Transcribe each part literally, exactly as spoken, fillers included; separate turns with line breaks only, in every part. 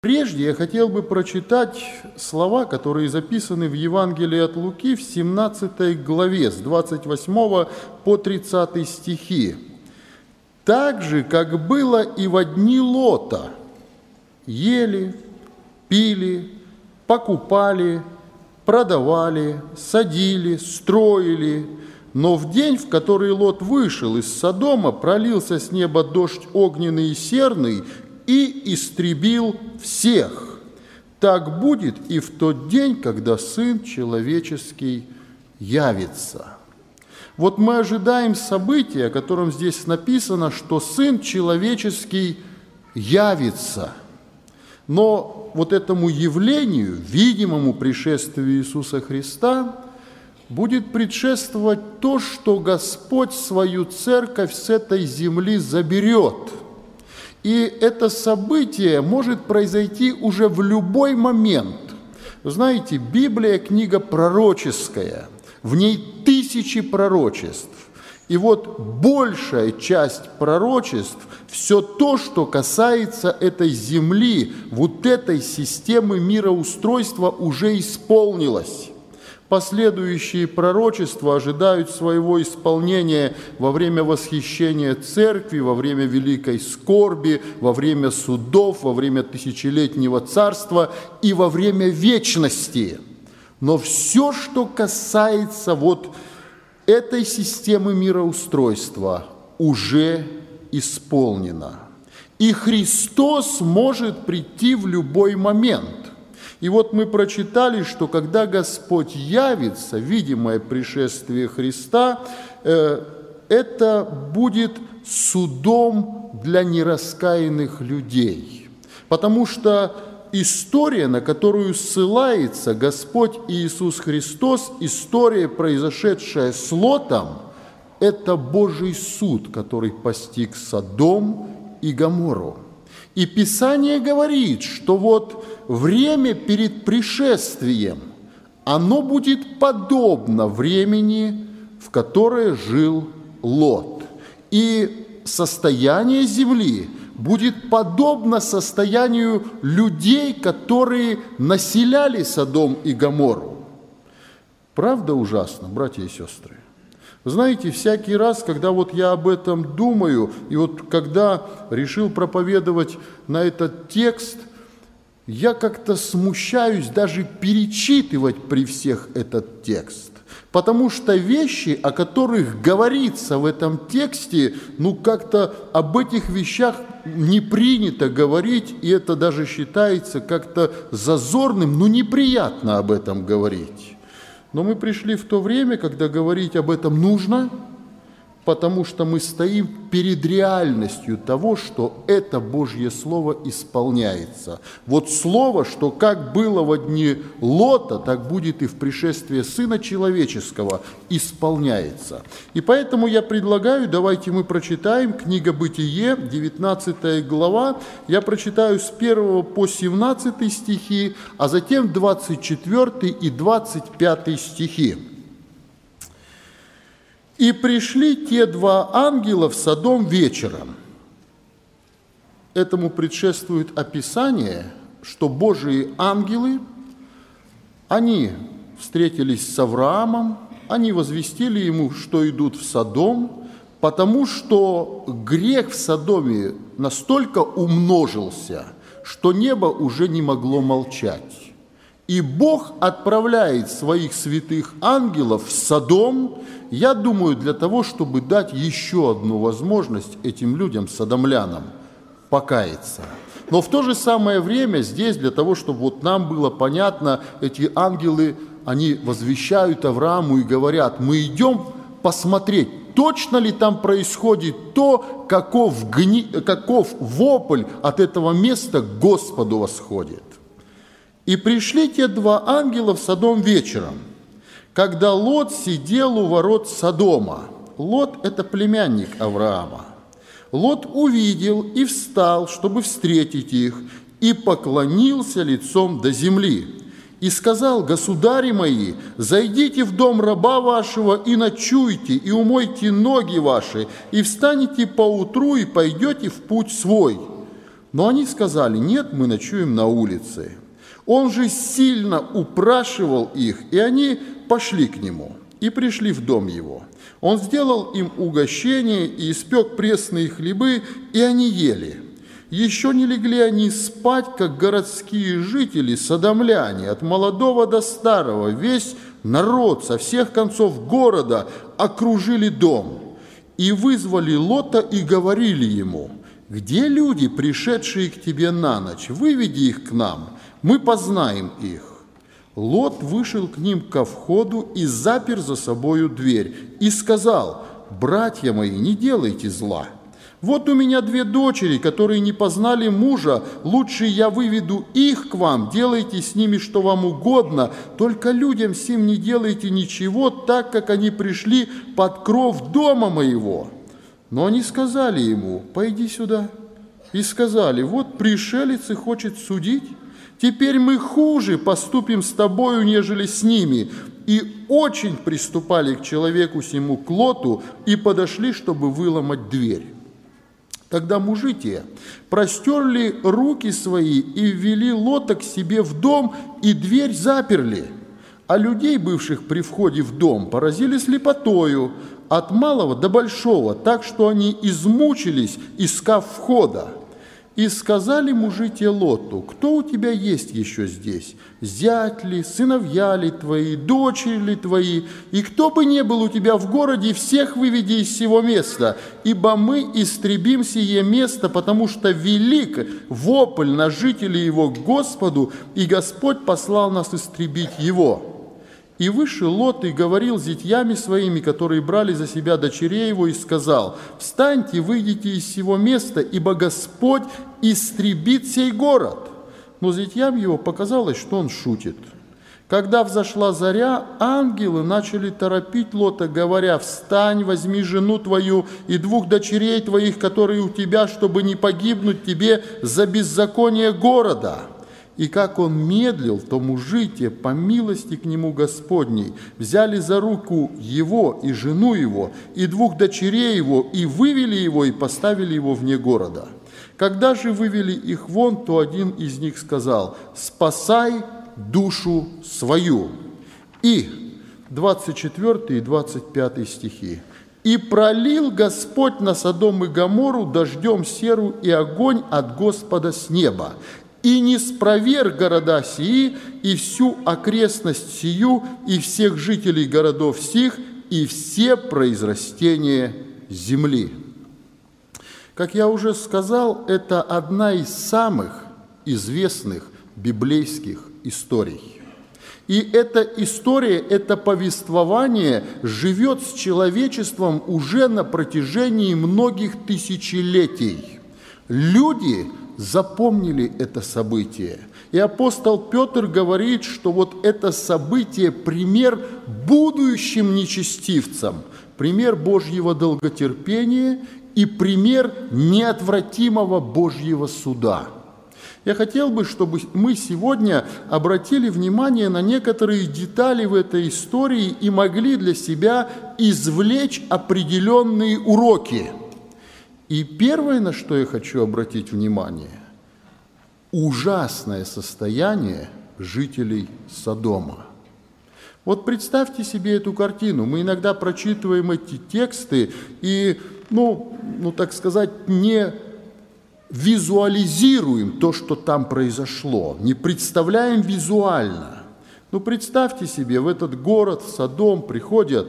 Прежде я хотел бы прочитать слова, которые записаны в Евангелии от Луки в семнадцатой главе, с двадцать восьмого по тридцатый стихи. «Так же, как было и во дни Лота, ели, пили, покупали, продавали, садили, строили, но в день, в который Лот вышел из Содома, пролился с неба дождь огненный и серный и истребил всех. Так будет и в тот день, когда Сын Человеческий явится». Вот мы ожидаем события, о котором здесь написано, что Сын Человеческий явится. Но вот этому явлению, видимому пришествию Иисуса Христа, будет предшествовать то, что Господь свою церковь с этой земли заберет. И это событие может произойти уже в любой момент. Вы знаете, Библия – книга пророческая, в ней тысячи пророчеств. И вот большая часть пророчеств, все то, что касается этой земли, вот этой системы мироустройства, уже исполнилось. Последующие пророчества ожидают своего исполнения во время восхищения церкви, во время великой скорби, во время судов, во время тысячелетнего царства и во время вечности. Но все, что касается вот этой системы мироустройства, уже исполнено. И Христос может прийти в любой момент. И вот мы прочитали, что когда Господь явится, видимое пришествие Христа, э, это будет судом для нераскаянных людей. Потому что история, на которую ссылается Господь Иисус Христос, история, произошедшая с Лотом, это Божий суд, который постиг Содом и Гоморру. И Писание говорит, что вот время перед пришествием, оно будет подобно времени, в которое жил Лот. И состояние земли будет подобно состоянию людей, которые населяли Содом и Гоморру. Правда ужасно, братья и сестры? Знаете, всякий раз, когда вот я об этом думаю, и вот когда решил проповедовать на этот текст, я как-то смущаюсь даже перечитывать при всех этот текст. Потому что вещи, о которых говорится в этом тексте, ну как-то об этих вещах не принято говорить, и это даже считается как-то зазорным, ну неприятно об этом говорить. Но мы пришли в то время, когда говорить об этом нужно, потому что мы стоим перед реальностью того, что это Божье Слово исполняется. Вот Слово, что как было во дни Лота, так будет и в пришествии Сына Человеческого, исполняется. И поэтому я предлагаю, давайте мы прочитаем книга Бытие, девятнадцатая глава, я прочитаю с первого по семнадцатый стихи, а затем двадцать четвёртый и двадцать пятый стихи. «И пришли те два ангела в Содом вечером». Этому предшествует описание, что Божьи ангелы, они встретились с Авраамом, они возвестили ему, что идут в Содом, потому что грех в Содоме настолько умножился, что небо уже не могло молчать. И Бог отправляет своих святых ангелов в Содом, я думаю, для того, чтобы дать еще одну возможность этим людям, содомлянам, покаяться. Но в то же самое время здесь, для того, чтобы вот нам было понятно, эти ангелы, они возвещают Аврааму и говорят: мы идем посмотреть, точно ли там происходит то, каков, гни... каков вопль от этого места к Господу восходит. «И пришли те два ангела в Содом вечером, когда Лот сидел у ворот Содома». Лот – это племянник Авраама. «Лот увидел и встал, чтобы встретить их, и поклонился лицом до земли. И сказал: государи мои, зайдите в дом раба вашего и ночуйте, и умойте ноги ваши, и встанете поутру, и пойдете в путь свой». Но они сказали: нет, мы ночуем на улице. Он же сильно упрашивал их, и они пошли к нему и пришли в дом его. Он сделал им угощение и испек пресные хлебы, и они ели. Еще не легли они спать, как городские жители, содомляне, от молодого до старого, весь народ со всех концов города окружили дом и вызвали Лота и говорили ему: где люди, пришедшие к тебе на ночь? Выведи их к нам, мы познаем их. Лот вышел к ним ко входу и запер за собою дверь и сказал: братья мои, не делайте зла. Вот у меня две дочери, которые не познали мужа, лучше я выведу их к вам, делайте с ними что вам угодно, только людям сим не делайте ничего, так как они пришли под кров дома моего. Но они сказали ему: пойди сюда. И сказали: вот пришелец и хочет судить. Теперь мы хуже поступим с тобою, нежели с ними. И очень приступали к человеку сему, к Лоту, и подошли, чтобы выломать дверь. Тогда мужи те простерли руки свои и ввели Лота к себе в дом, и дверь заперли. А людей, бывших при входе в дом, поразили слепотою от малого до большого, так что они измучились, искав входа. И сказали мужи те Лоту: кто у тебя есть еще здесь? Зять ли, сыновья ли твои, дочери ли твои? И кто бы ни был у тебя в городе, всех выведи из сего места, ибо мы истребим сие место, потому что велик вопль на жителей его к Господу, и Господь послал нас истребить его. И вышел Лот и говорил с зятьями своими, которые брали за себя дочерей его, и сказал: встаньте, выйдите из сего места, ибо Господь истребит сей город. Но зятьям его показалось, что он шутит. Когда взошла заря, ангелы начали торопить Лота, говоря: встань, возьми жену твою и двух дочерей твоих, которые у тебя, чтобы не погибнуть тебе за беззаконие города. И как он медлил, то мужи те, по милости к нему Господней, взяли за руку его и жену его, и двух дочерей его, и вывели его, и поставили его вне города. Когда же вывели их вон, то один из них сказал: «Спасай душу свою». И двадцать четвёртый и двадцать пятый стихи. «И пролил Господь на Содом и Гоморру дождем серу и огонь от Господа с неба, и не спроверг города сии, и всю окрестность сию, и всех жителей городов сих, и все произрастения земли». Как я уже сказал, это одна из самых известных библейских историй. И эта история, это повествование живет с человечеством уже на протяжении многих тысячелетий. Люди запомнили это событие. И апостол Петр говорит, что вот это событие – пример будущим нечестивцам, пример Божьего долготерпения и пример неотвратимого Божьего суда. Я хотел бы, чтобы мы сегодня обратили внимание на некоторые детали в этой истории и могли для себя извлечь определенные уроки. И первое, на что я хочу обратить внимание – ужасное состояние жителей Содома. Вот представьте себе эту картину. Мы иногда прочитываем эти тексты и, ну, ну так сказать, не визуализируем то, что там произошло, не представляем визуально. Ну, представьте себе, в этот город, в Содом, приходят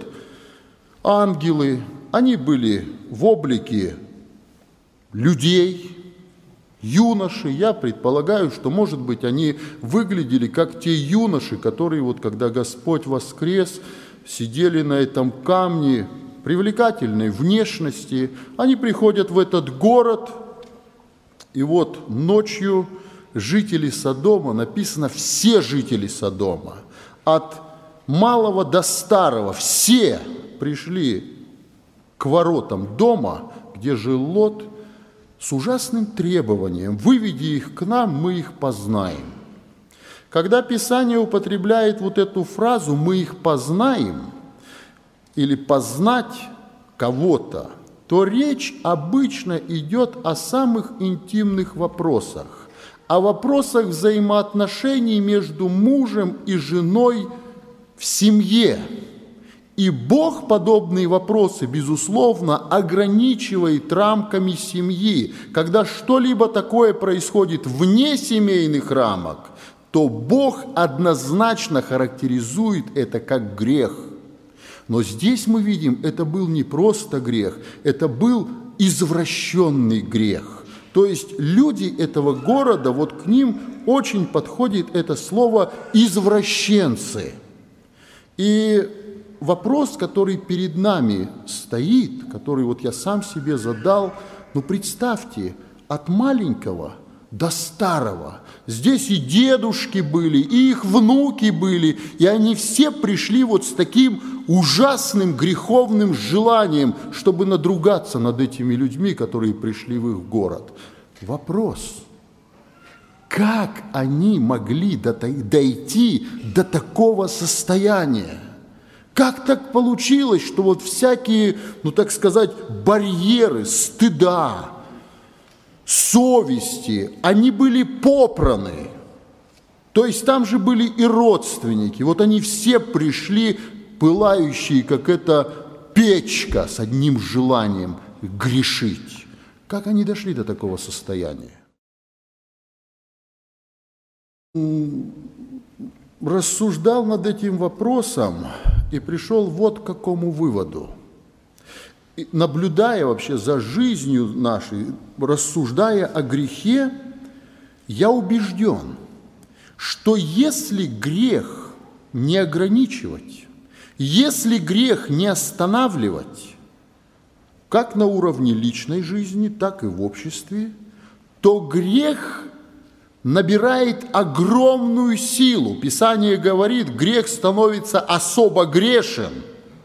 ангелы. Они были в облике людей, юноши. Я предполагаю, что, может быть, они выглядели как те юноши, которые, вот, когда Господь воскрес, сидели на этом камне привлекательной внешности. Они приходят в этот город, и вот ночью жители Содома, написано все жители Содома, от малого до старого, все пришли к воротам дома, где жил Лот, с ужасным требованием: «Выведи их к нам, мы их познаем». Когда Писание употребляет вот эту фразу «мы их познаем» или «познать кого-то», то речь обычно идет о самых интимных вопросах, о вопросах взаимоотношений между мужем и женой в семье. И Бог подобные вопросы, безусловно, ограничивает рамками семьи. Когда что-либо такое происходит вне семейных рамок, то Бог однозначно характеризует это как грех. Но здесь мы видим, это был не просто грех, это был извращенный грех. То есть люди этого города, вот к ним очень подходит это слово «извращенцы». И вопрос, который перед нами стоит, который вот я сам себе задал, ну представьте, от маленького до старого. Здесь и дедушки были, и их внуки были, и они все пришли вот с таким ужасным греховным желанием, чтобы надругаться над этими людьми, которые пришли в их город. Вопрос, как они могли дойти до такого состояния? Как так получилось, что вот всякие, ну так сказать, барьеры стыда, совести, они были попраны? То есть там же были и родственники. Вот они все пришли, пылающие, как эта печка, с одним желанием грешить. Как они дошли до такого состояния? Рассуждал над этим вопросом и пришел вот к какому выводу. И наблюдая вообще за жизнью нашей, рассуждая о грехе, я убежден, что если грех не ограничивать, если грех не останавливать, как на уровне личной жизни, так и в обществе, то грех набирает огромную силу. Писание говорит, грех становится особо грешен.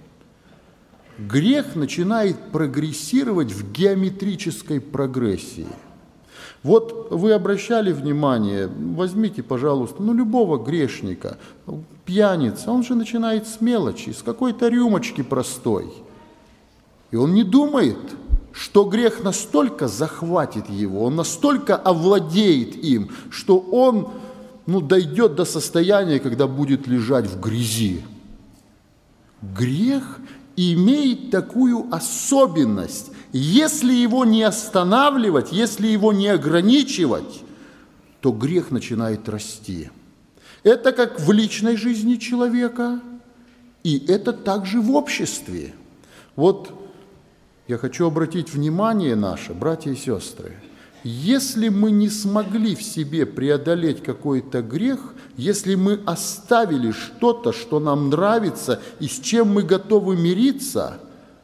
Грех начинает прогрессировать в геометрической прогрессии. Вот вы обращали внимание, возьмите, пожалуйста, ну любого грешника, пьяница, он же начинает с мелочи, с какой-то рюмочки простой. И он не думает, что грех настолько захватит его, он настолько овладеет им, что он ну, дойдет до состояния, когда будет лежать в грязи. Грех имеет такую особенность. Если его не останавливать, если его не ограничивать, то грех начинает расти. Это как в личной жизни человека, и это также в обществе. Вот я хочу обратить внимание наше, братья и сестры, если мы не смогли в себе преодолеть какой-то грех, если мы оставили что-то, что нам нравится и с чем мы готовы мириться,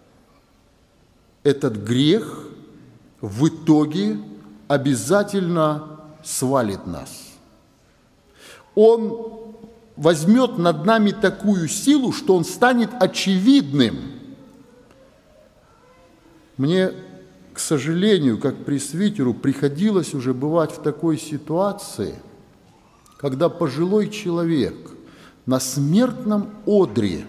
этот грех в итоге обязательно свалит нас. Он возьмет над нами такую силу, что он станет очевидным. Мне, к сожалению, как пресвитеру, приходилось уже бывать в такой ситуации, когда пожилой человек на смертном одре,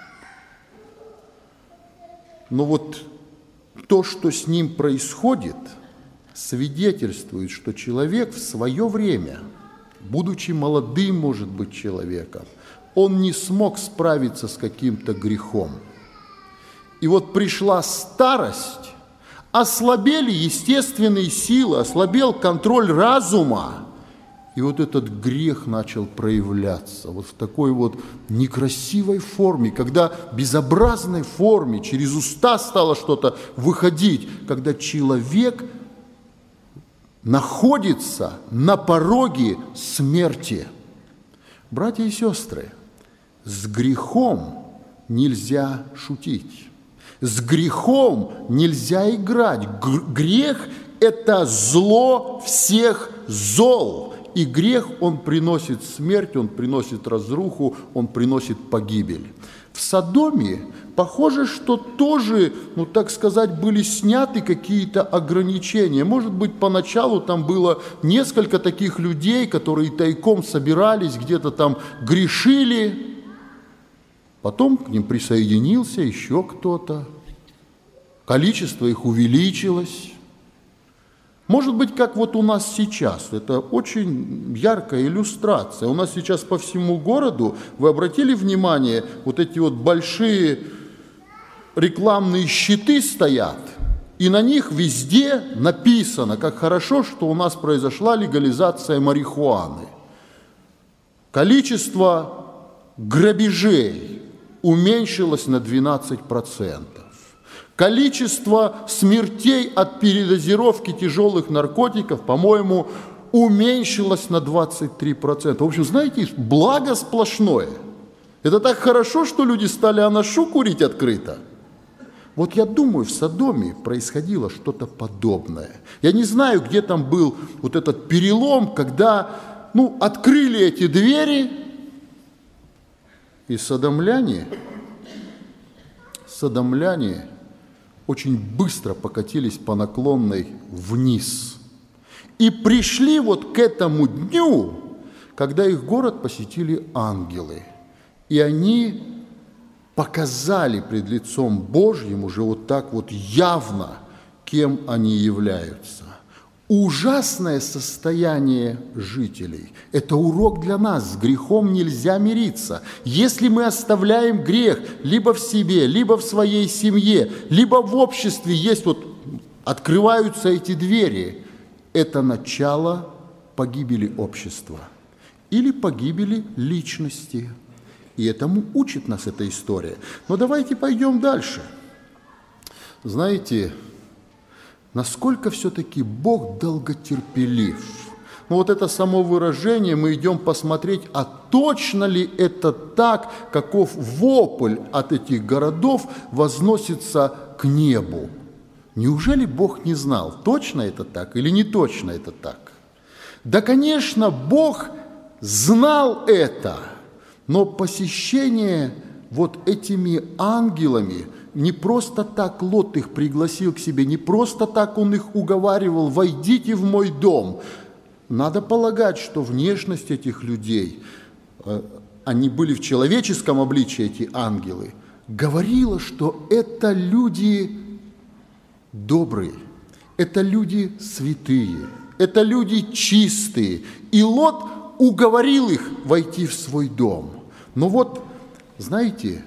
но вот то, что с ним происходит, свидетельствует, что человек в свое время, будучи молодым, может быть, человеком, он не смог справиться с каким-то грехом. И вот пришла старость, ослабели естественные силы, ослабел контроль разума, и вот этот грех начал проявляться вот в такой вот некрасивой форме, когда в безобразной форме через уста стало что-то выходить, когда человек находится на пороге смерти. Братья и сестры, с грехом нельзя шутить. С грехом нельзя играть. Грех – это зло всех зол. И грех, он приносит смерть, он приносит разруху, он приносит погибель. В Содоме, похоже, что тоже, ну так сказать, были сняты какие-то ограничения. Может быть, поначалу там было несколько таких людей, которые тайком собирались, где-то там грешили. Потом к ним присоединился еще кто-то. количество их увеличилось. Может быть, как вот у нас сейчас. Это очень яркая иллюстрация. У нас сейчас по всему городу, вы обратили внимание, вот эти вот большие рекламные щиты стоят, и на них везде написано, как хорошо, что у нас произошла легализация марихуаны. Количество грабежей уменьшилось на двенадцать процентов. Количество смертей от передозировки тяжелых наркотиков, по-моему, уменьшилось на двадцать три процента. В общем, знаете, благо сплошное. Это так хорошо, что люди стали анашу курить открыто. Вот я думаю, в Содоме происходило что-то подобное. Я не знаю, где там был вот этот перелом, когда, ну, открыли эти двери, и содомляне, содомляне очень быстро покатились по наклонной вниз. И пришли вот к этому дню, когда их город посетили ангелы. И они показали пред лицом Божьим уже вот так вот явно, кем они являются. Ужасное состояние жителей – это урок для нас. С грехом нельзя мириться. Если мы оставляем грех либо в себе, либо в своей семье, либо в обществе, есть вот, открываются эти двери, это начало погибели общества или погибели личности. И этому учит нас эта история. Но давайте пойдем дальше. Знаете, насколько все-таки Бог долготерпелив. Ну вот это само выражение, мы идем посмотреть, а точно ли это так, каков вопль от этих городов возносится к небу. Неужели Бог не знал, точно это так или не точно это так? Да, конечно, Бог знал это. Но посещение вот этими ангелами, не просто так Лот их пригласил к себе, не просто так он их уговаривал: «Войдите в мой дом». Надо полагать, что внешность этих людей, они были в человеческом обличии, эти ангелы, говорила, что это люди добрые, это люди святые, это люди чистые. И Лот уговорил их войти в свой дом. Но вот, знаете,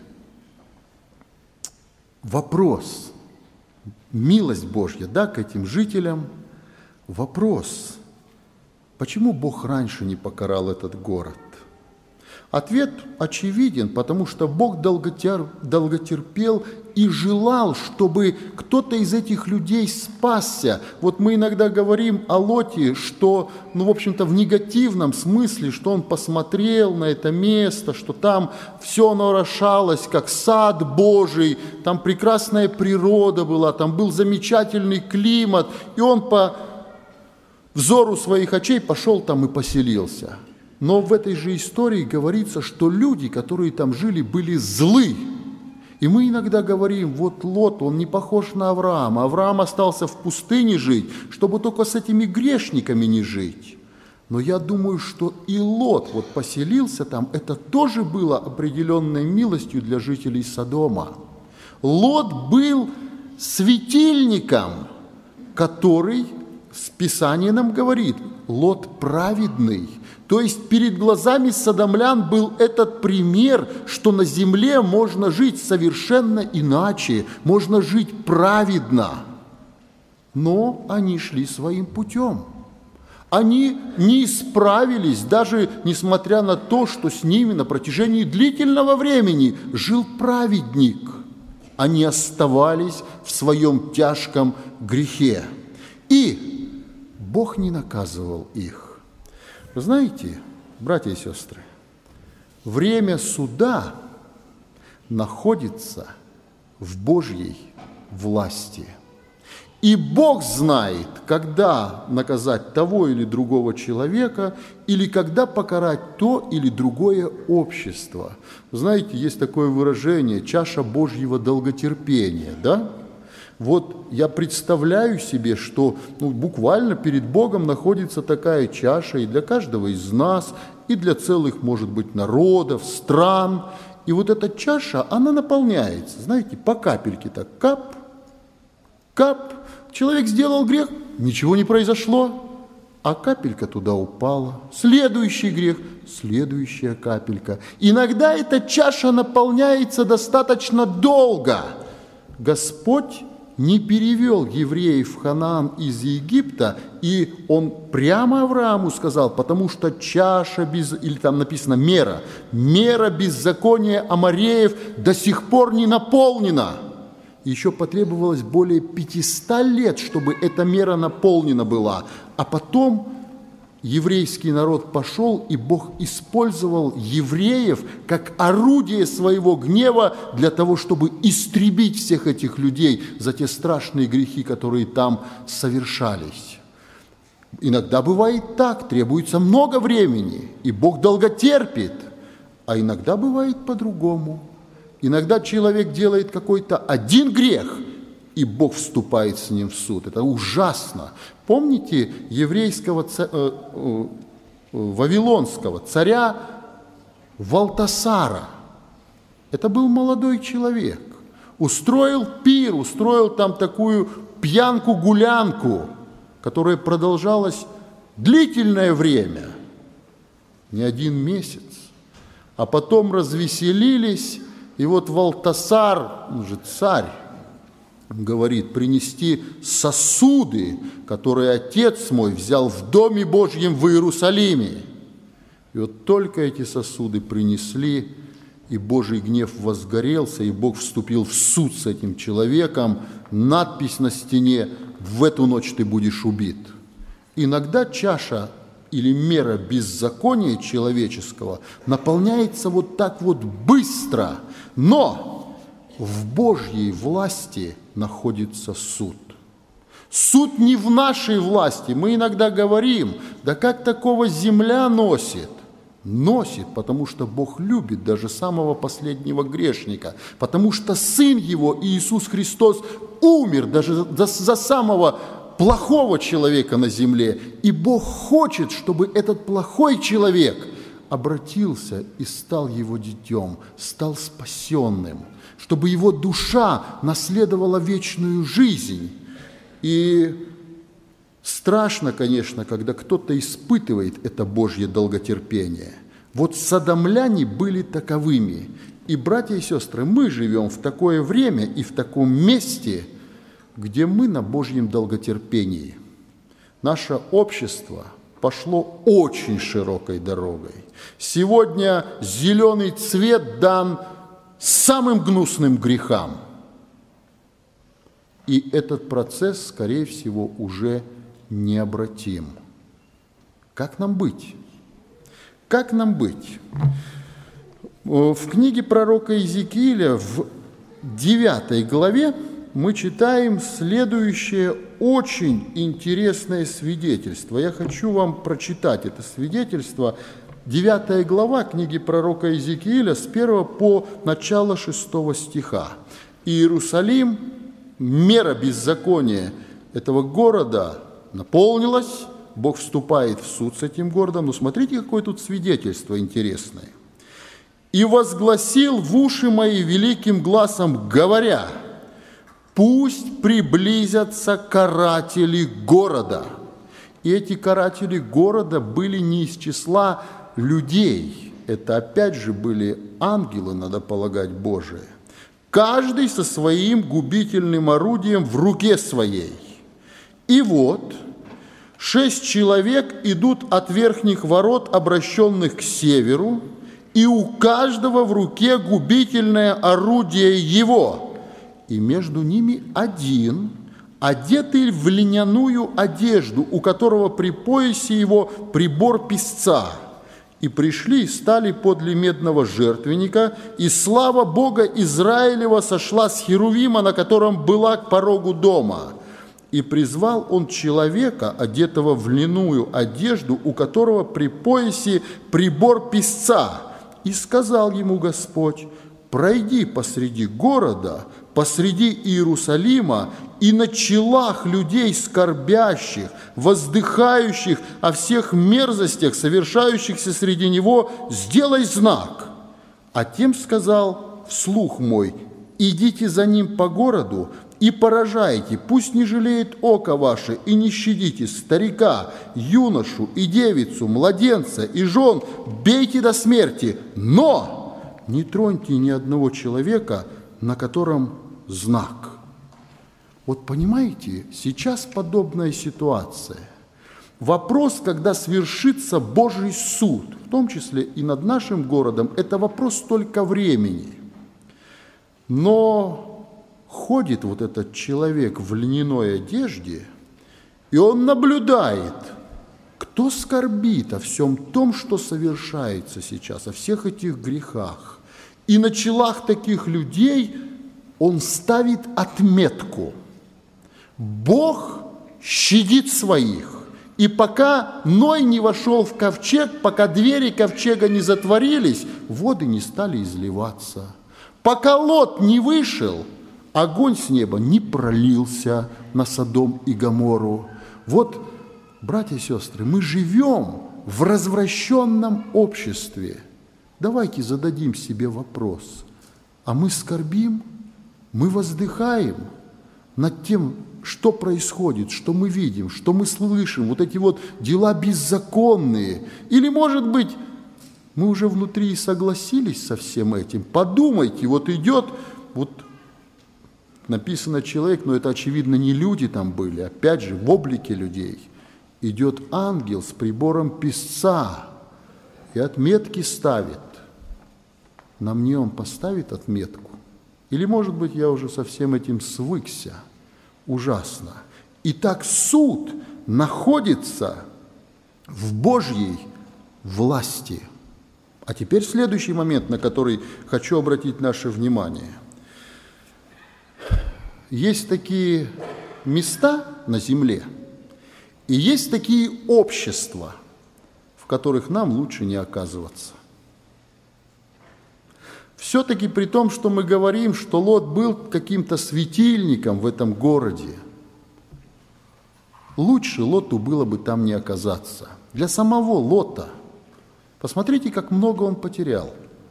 вопрос, милость Божья, да, к этим жителям, вопрос, почему Бог раньше не покарал этот город? Ответ очевиден, потому что Бог долготер, долготерпел и желал, чтобы кто-то из этих людей спасся. Вот мы иногда говорим о Лоте, что, ну, в общем-то, в негативном смысле, что он посмотрел на это место, что там все оно орошалось, как сад Божий, там прекрасная природа была, там был замечательный климат, и он по взору своих очей пошел там и поселился. Но в этой же истории говорится, что люди, которые там жили, были злы. И мы иногда говорим: вот Лот, он не похож на Авраама. Авраам остался в пустыне жить, чтобы только с этими грешниками не жить. Но я думаю, что и Лот вот поселился там, это тоже было определенной милостью для жителей Содома. Лот был светильником, который, Писание нам говорит, Лот праведный. То есть перед глазами содомлян был этот пример, что на земле можно жить совершенно иначе, можно жить праведно. Но они шли своим путем. Они не исправились, даже несмотря на то, что с ними на протяжении длительного времени жил праведник. Они оставались в своем тяжком грехе. И Бог не наказывал их. Вы знаете, братья и сестры, время суда находится в Божьей власти. И Бог знает, когда наказать того или другого человека, или когда покарать то или другое общество. Знаете, есть такое выражение «чаша Божьего долготерпения», да? Вот я представляю себе, что ну, буквально перед Богом находится такая чаша и для каждого из нас, и для целых, может быть, народов, стран. И вот эта чаша, она наполняется, знаете, по капельке так, кап, Кап, человек сделал грех, ничего не произошло, а капелька туда упала. Следующий грех, следующая капелька. Иногда эта чаша наполняется достаточно долго. Господь не перевел евреев в Ханаан из Египта, и Он прямо Аврааму сказал, потому что чаша, без, или там написано мера, мера беззакония амореев до сих пор не наполнена. Еще потребовалось более пятисот лет, чтобы эта мера наполнена была. А потом еврейский народ пошел, и Бог использовал евреев как орудие своего гнева для того, чтобы истребить всех этих людей за те страшные грехи, которые там совершались. Иногда бывает так, требуется много времени, и Бог долго терпит, а иногда бывает по-другому. Иногда человек делает какой-то один грех, и Бог вступает с ним в суд. Это ужасно. Помните еврейского, ца... э, э, вавилонского царя Валтасара? Это был молодой человек. Устроил пир, устроил там такую пьянку-гулянку, которая продолжалась длительное время, не один месяц. А потом развеселились, и вот Валтасар, он же царь, говорит, принести сосуды, которые отец мой взял в Доме Божьем в Иерусалиме. И вот только эти сосуды принесли, и Божий гнев возгорелся, и Бог вступил в суд с этим человеком. Надпись на стене: «В эту ночь ты будешь убит». Иногда чаша или мера беззакония человеческого наполняется вот так вот быстро, но в Божьей власти находится суд. Суд не в нашей власти. Мы иногда говорим, да как такого земля носит? Носит, потому что Бог любит даже самого последнего грешника, потому что Сын Его, Иисус Христос, умер даже за, за самого плохого человека на земле. И Бог хочет, чтобы этот плохой человек обратился и стал Его детем, стал спасенным, чтобы его душа наследовала вечную жизнь. И страшно, конечно, когда кто-то испытывает это Божье долготерпение. Вот содомляне были таковыми. И, братья и сестры, мы живем в такое время и в таком месте, где мы на Божьем долготерпении. Наше общество пошло очень широкой дорогой. Сегодня зеленый цвет дан самым гнусным грехам. И этот процесс, скорее всего, уже необратим. Как нам быть? Как нам быть? В книге пророка Иезекииля в девятой главе мы читаем следующее очень интересное свидетельство. Я хочу вам прочитать это свидетельство. Девятая глава книги пророка Иезекииля с первого по начало шестого стиха. «Иерусалим, мера беззакония этого города наполнилась, Бог вступает в суд с этим городом». Ну, смотрите, какое тут свидетельство интересное. «И возгласил в уши мои великим гласом, говоря: пусть приблизятся каратели города». И эти каратели города были не из числа людей. Это опять же были ангелы, надо полагать, Божии. Каждый со своим губительным орудием в руке своей. И вот шесть человек идут от верхних ворот, обращенных к северу, и у каждого в руке губительное орудие его. И между ними один, одетый в льняную одежду, у которого при поясе его прибор песца. И пришли и стали подле медного жертвенника, и слава Бога Израилева сошла с Херувима, на котором была к порогу дома. И призвал он человека, одетого в льняную одежду, у которого при поясе прибор песца. И сказал ему Господь: пройди посреди города, посреди Иерусалима, и на челах людей скорбящих, воздыхающих о всех мерзостях, совершающихся среди него, сделай знак. А тем сказал вслух мой: идите за ним по городу и поражайте, пусть не жалеет око ваше, и не щадите старика, юношу и девицу, младенца и жен, бейте до смерти, но не троньте ни одного человека, на котором знак». Вот понимаете, сейчас подобная ситуация. Вопрос, когда свершится Божий суд, в том числе и над нашим городом, это вопрос только времени. Но ходит вот этот человек в льняной одежде, и он наблюдает, кто скорбит о всем том, что совершается сейчас, о всех этих грехах. И на челах таких людей он ставит отметку: Бог щадит своих. И пока Ной не вошел в ковчег, пока двери ковчега не затворились, воды не стали изливаться. Пока Лот не вышел, огонь с неба не пролился на Содом и Гоморру. Вот, братья и сестры, мы живем в развращенном обществе. Давайте зададим себе вопрос: а мы скорбим, мы воздыхаем над тем, что происходит, что мы видим, что мы слышим, вот эти вот дела беззаконные? Или, может быть, мы уже внутри согласились со всем этим? Подумайте, вот идет, вот написано человек, но это, очевидно, не люди там были, опять же, в облике людей. Идет ангел с прибором писца и отметки ставит. На мне он поставит отметку? Или, может быть, я уже со всем этим свыкся? Ужасно. Итак, суд находится в Божьей власти. А теперь следующий момент, на который хочу обратить наше внимание. Есть такие места на земле, и есть такие общества, в которых нам лучше не оказываться. Все-таки при том, что мы говорим, что Лот был каким-то светильником в этом городе, лучше Лоту было бы там не оказаться. Для самого Лота. Посмотрите, как много он потерял.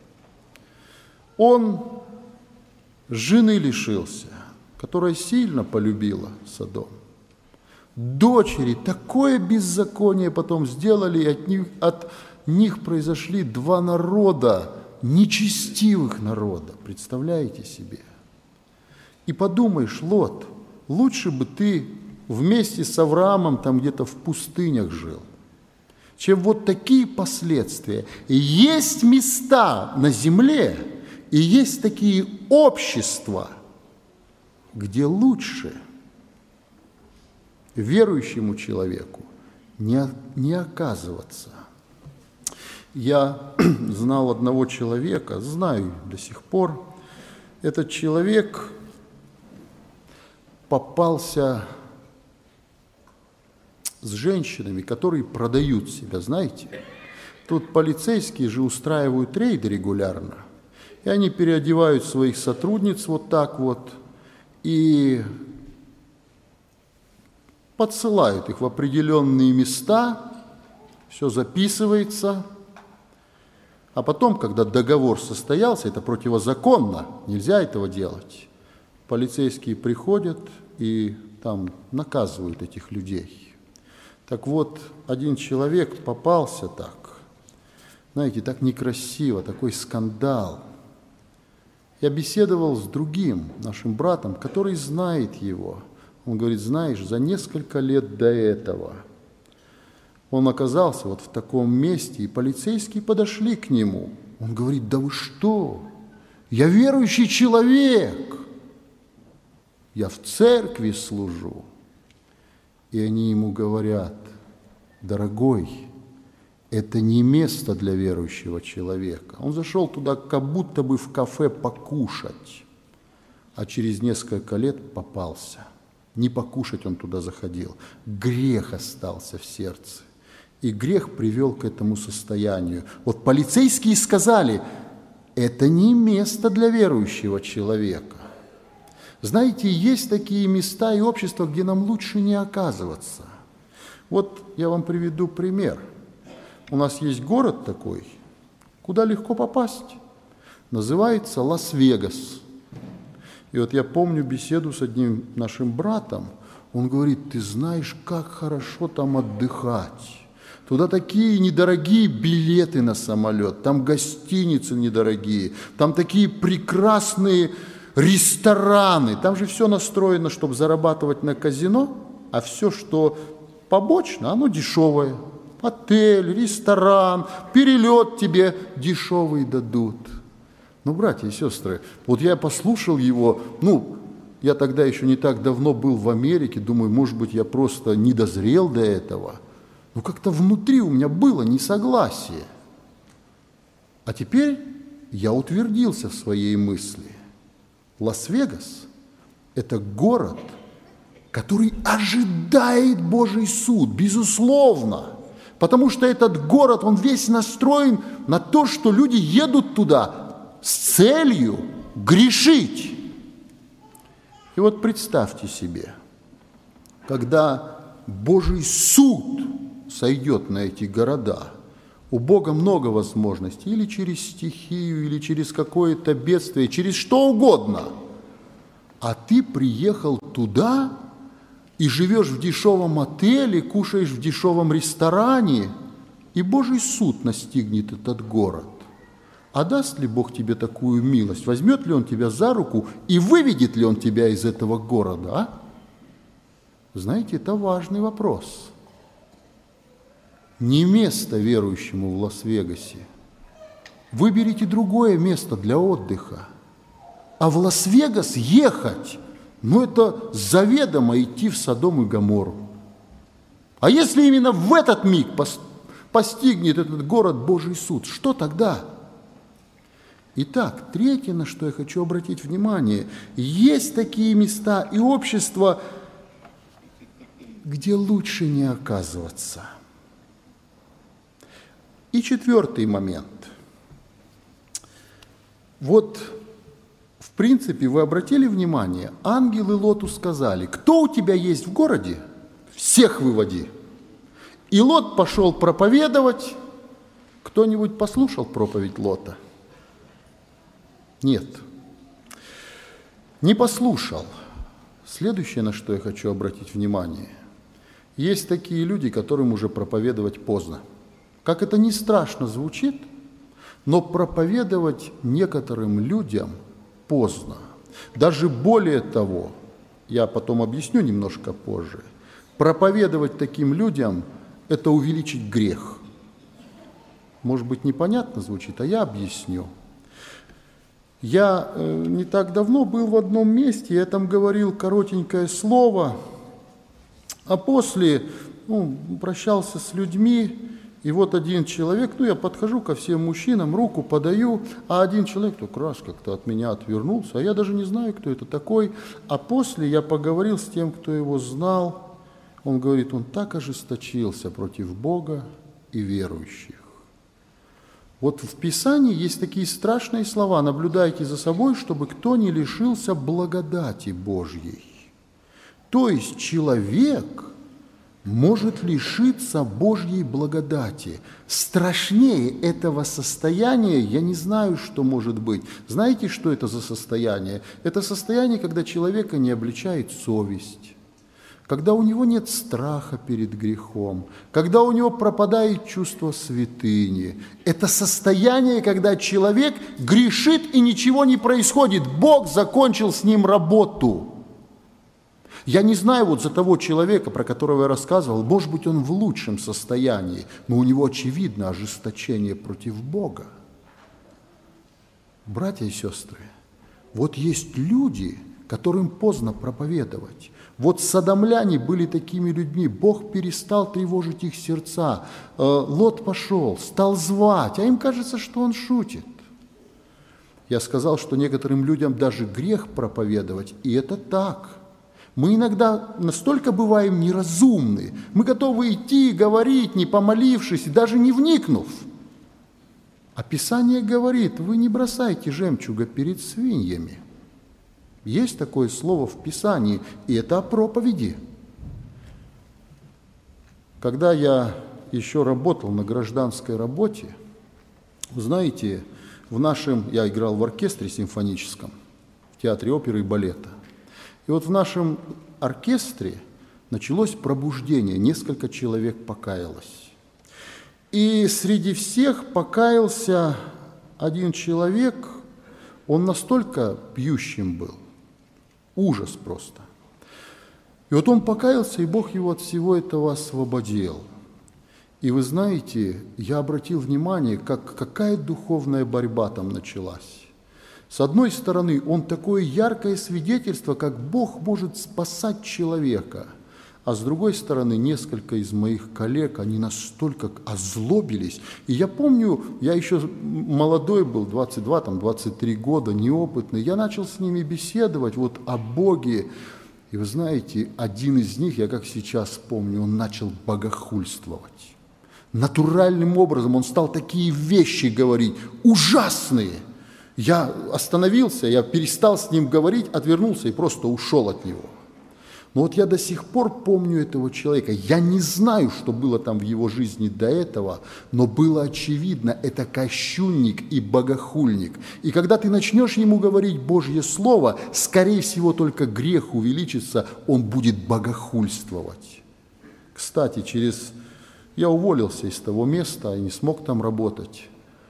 Он жены лишился, которая сильно полюбила Содом. Дочери такое беззаконие потом сделали, и от них, от них произошли два народа, нечестивых народа. Представляете себе? И подумаешь: Лот, лучше бы ты вместе с Авраамом там где-то в пустынях жил, чем вот такие последствия. И есть места на земле, и есть такие общества, где лучше верующему человеку не, не оказываться. Я знал одного человека, знаю до сих пор. Этот человек попался с женщинами, которые продают себя, знаете. Тут полицейские же устраивают рейды регулярно, и они переодевают своих сотрудниц вот так вот и подсылают их в определенные места, все записывается. А потом, когда договор состоялся, это противозаконно, нельзя этого делать, полицейские приходят и там наказывают этих людей. Так вот, один человек попался так, знаете, так некрасиво, такой скандал. Я беседовал с другим нашим братом, который знает его. Он говорит: знаешь, за несколько лет до этого он оказался вот в таком месте, и полицейские подошли к нему. Он говорит: да вы что? Я верующий человек, я в церкви служу. И они ему говорят: дорогой, это не место для верующего человека. Он зашел туда как будто бы в кафе покушать, а через несколько лет попался. Не покушать он туда заходил, грех остался в сердце. И грех привел к этому состоянию. Вот полицейские сказали: это не место для верующего человека. Знаете, есть такие места и общества, где нам лучше не оказываться. Вот я вам приведу пример. У нас есть город такой, куда легко попасть. Называется Лас-Вегас. И вот я помню беседу с одним нашим братом. Он говорит: ты знаешь, как хорошо там отдыхать. Туда такие недорогие билеты на самолет, там гостиницы недорогие, там такие прекрасные рестораны. Там же все настроено, чтобы зарабатывать на казино, а все, что побочно, оно дешевое. Отель, ресторан, перелет тебе дешевый дадут. Ну, братья и сестры, вот я послушал его, ну, я тогда еще не так давно был в Америке, думаю, может быть, я просто не дозрел до этого. Но как-то внутри у меня было несогласие. А теперь я утвердился в своей мысли. Лас-Вегас – это город, который ожидает Божий суд, безусловно. Потому что этот город, он весь настроен на то, что люди едут туда с целью грешить. И вот представьте себе, когда Божий суд сойдет на эти города, у Бога много возможностей, или через стихию, или через какое-то бедствие, через что угодно. А ты приехал туда и живешь в дешевом отеле, кушаешь в дешевом ресторане, и Божий суд настигнет этот город. А даст ли Бог тебе такую милость? Возьмет ли Он тебя за руку и выведет ли Он тебя из этого города? А? Знаете, это важный вопрос. Не место верующему в Лас-Вегасе. Выберите другое место для отдыха. А в Лас-Вегас ехать, ну это заведомо идти в Содом и Гоморру. А если именно в этот миг постигнет этот город Божий суд, что тогда? Итак, третье, на что я хочу обратить внимание, есть такие места и общества, где лучше не оказываться. И четвертый момент. Вот, в принципе, вы обратили внимание, ангелы Лоту сказали: кто у тебя есть в городе, всех выводи. И Лот пошел проповедовать. Кто-нибудь послушал проповедь Лота? Нет, не послушал. Следующее, на что я хочу обратить внимание. Есть такие люди, которым уже проповедовать поздно. Как это ни страшно звучит, но проповедовать некоторым людям поздно. Даже более того, я потом объясню немножко позже, проповедовать таким людям – это увеличить грех. Может быть, непонятно звучит, а я объясню. Я э, не так давно был в одном месте, я там говорил коротенькое слово, а после ну, прощался с людьми, и вот один человек, ну я подхожу ко всем мужчинам, руку подаю, а один человек только раз как-то от меня отвернулся, а я даже не знаю, кто это такой, а после я поговорил с тем, кто его знал, он говорит, он так ожесточился против Бога и верующих. Вот в Писании есть такие страшные слова: наблюдайте за собой, чтобы кто не лишился благодати Божьей. То есть человек может лишиться Божьей благодати. Страшнее этого состояния я не знаю, что может быть. Знаете, что это за состояние? Это состояние, когда человека не обличает совесть, когда у него нет страха перед грехом, когда у него пропадает чувство святыни. Это состояние, когда человек грешит и ничего не происходит. Бог закончил с ним работу. Я не знаю вот за того человека, про которого я рассказывал, может быть, он в лучшем состоянии, но у него очевидно ожесточение против Бога. Братья и сестры, вот есть люди, которым поздно проповедовать. Вот содомляне были такими людьми, Бог перестал тревожить их сердца. Лот пошел, стал звать, а им кажется, что он шутит. Я сказал, что некоторым людям даже грех проповедовать, и это так. Мы иногда настолько бываем неразумны, мы готовы идти и говорить, не помолившись, даже не вникнув. А Писание говорит, вы не бросайте жемчуга перед свиньями. Есть такое слово в Писании, и это о проповеди. Когда я еще работал на гражданской работе, знаете, в нашем, я играл в оркестре симфоническом, в театре оперы и балета. И вот в нашем оркестре началось пробуждение, несколько человек покаялось. И среди всех покаялся один человек, он настолько пьющим был, ужас просто. И вот он покаялся, и Бог его от всего этого освободил. И вы знаете, я обратил внимание, как, какая духовная борьба там началась. С одной стороны, он такое яркое свидетельство, как Бог может спасать человека. А с другой стороны, несколько из моих коллег, они настолько озлобились. И я помню, я еще молодой был, двадцать два, там, двадцать три года, неопытный. Я начал с ними беседовать вот о Боге. И вы знаете, один из них, я как сейчас помню, он начал богохульствовать. Натуральным образом он стал такие вещи говорить, ужасные. Я остановился, я перестал с ним говорить, отвернулся и просто ушел от него. Но вот я до сих пор помню этого человека. Я не знаю, что было там в его жизни до этого, но было очевидно, это кощунник и богохульник. И когда ты начнешь ему говорить Божье Слово, скорее всего, только грех увеличится, он будет богохульствовать. Кстати, через... я уволился из того места и не смог там работать.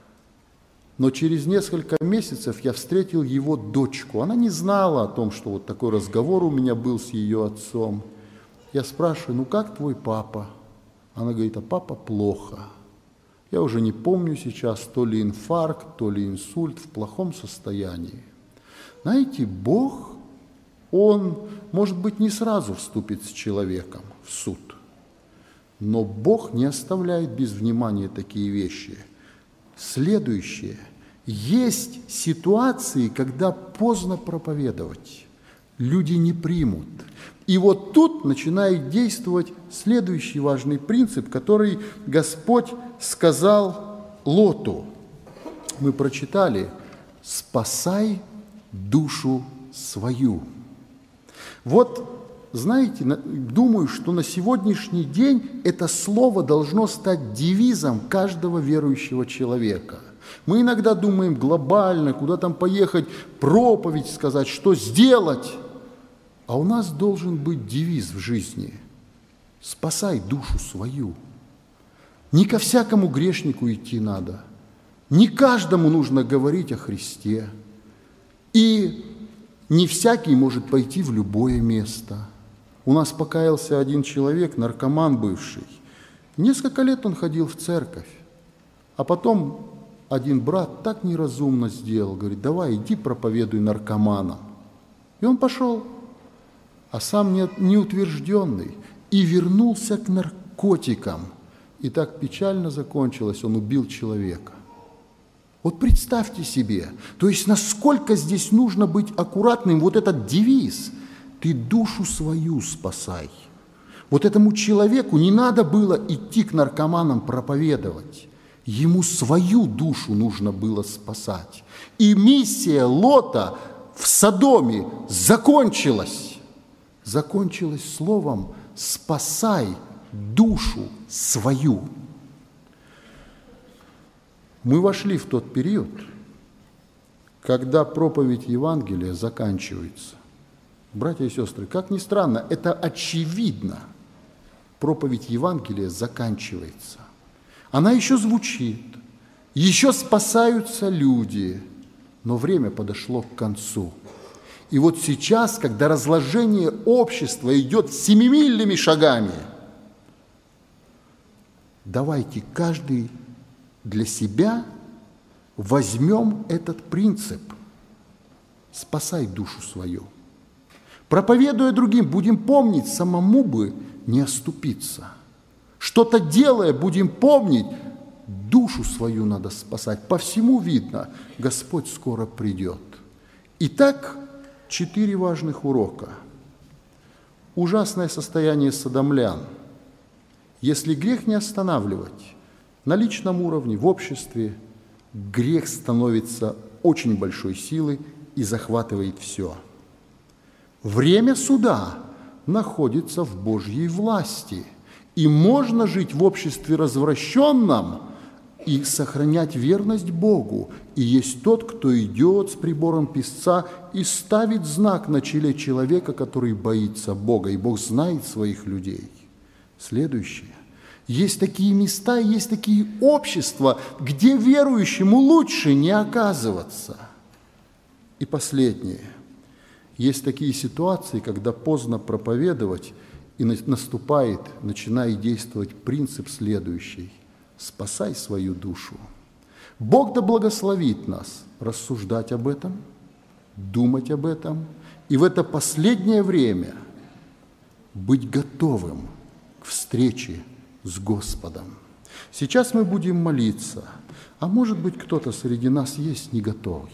Но через несколько месяцев я встретил его дочку. Она не знала о том, что вот такой разговор у меня был с ее отцом. Я спрашиваю, ну как твой папа? Она говорит, а папа плохо. Я уже не помню сейчас, то ли инфаркт, то ли инсульт, в плохом состоянии. Знаете, Бог, Он, может быть, не сразу вступит с человеком в суд. Но Бог не оставляет без внимания такие вещи. Следующее. Есть ситуации, когда поздно проповедовать. Люди не примут. И вот тут начинает действовать следующий важный принцип, который Господь сказал Лоту. Мы прочитали «Спасай душу свою». Вот, знаете, думаю, что на сегодняшний день это слово должно стать девизом каждого верующего человека. Мы иногда думаем глобально, куда там поехать, проповедь сказать, что сделать. А у нас должен быть девиз в жизни – «Спасай душу свою». Не ко всякому грешнику идти надо, не каждому нужно говорить о Христе. И не всякий может пойти в любое место. У нас покаялся один человек, наркоман бывший. Несколько лет он ходил в церковь. А потом один брат так неразумно сделал, говорит, давай, иди проповедуй наркоманам. И он пошел, а сам неутвержденный, и вернулся к наркотикам. И так печально закончилось, он убил человека. Вот представьте себе, то есть насколько здесь нужно быть аккуратным, вот этот девиз – ты душу свою спасай. Вот этому человеку не надо было идти к наркоманам проповедовать. Ему свою душу нужно было спасать. И миссия Лота в Содоме закончилась. Закончилась словом «спасай душу свою». Мы вошли в тот период, когда проповедь Евангелия заканчивается. Братья и сестры, как ни странно, это очевидно. Проповедь Евангелия заканчивается. Она еще звучит, еще спасаются люди, но время подошло к концу. И вот сейчас, когда разложение общества идет семимильными шагами, давайте каждый для себя возьмем этот принцип. Спасай душу свою. Проповедуя другим, будем помнить, самому бы не оступиться. Что-то делая, будем помнить, душу свою надо спасать. По всему видно, Господь скоро придет. Итак, четыре важных урока. Ужасное состояние содомлян. Если грех не останавливать, на личном уровне, в обществе, грех становится очень большой силой и захватывает все. Время суда находится в Божьей власти, и можно жить в обществе развращенном, и сохранять верность Богу. И есть тот, кто идет с прибором писца и ставит знак на челе человека, который боится Бога, и Бог знает своих людей. Следующее. Есть такие места, есть такие общества, где верующему лучше не оказываться. И последнее. Есть такие ситуации, когда поздно проповедовать, и наступает, начинает действовать принцип следующий. Спасай свою душу. Бог да благословит нас рассуждать об этом, думать об этом, и в это последнее время быть готовым к встрече с Господом. Сейчас мы будем молиться, а может быть, кто-то среди нас есть не готовый.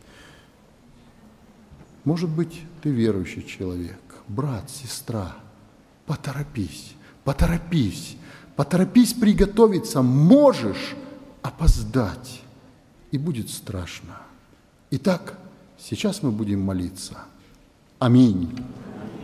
Может быть, ты верующий человек, брат, сестра, поторопись, поторопись, поторопись приготовиться, можешь опоздать, и будет страшно. Итак, сейчас мы будем молиться. Аминь.